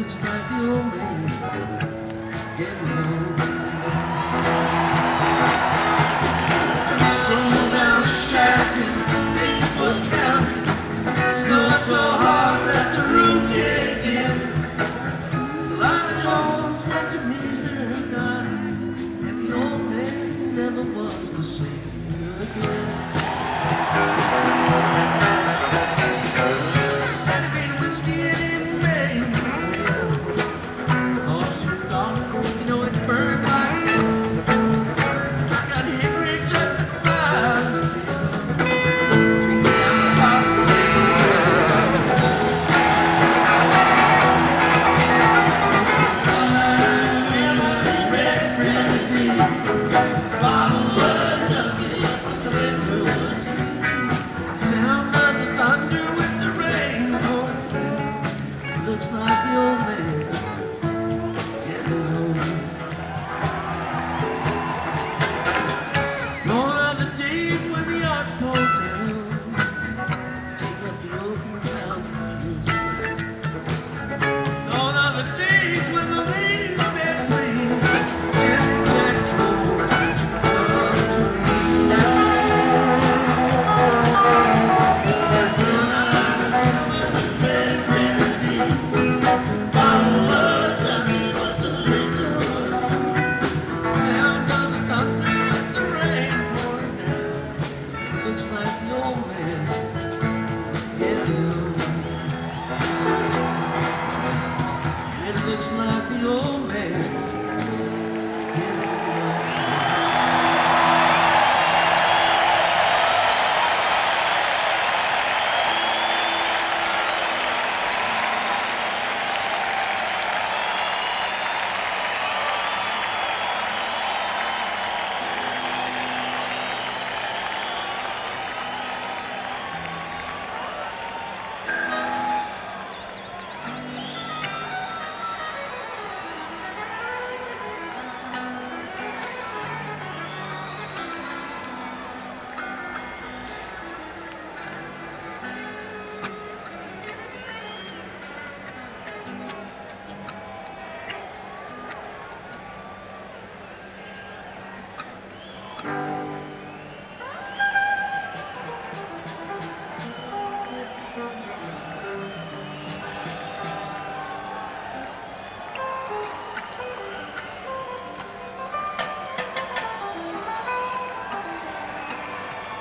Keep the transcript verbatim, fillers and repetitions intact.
looks like the old man getting home. Rolling down the shack in Bigfoot County, snowed so hard that the roof caved in. Lila Jones went to meet her God, and the old man never was the same again. Whiskey in May, well, cost you a dollar, you know it burned like hell. I got hickory just to fly still. Takes down the bottle and the well. Red grenadine, bottle was dusty, clear through whiskey. Sound of the thunder with the rain pouring. Looks like the old man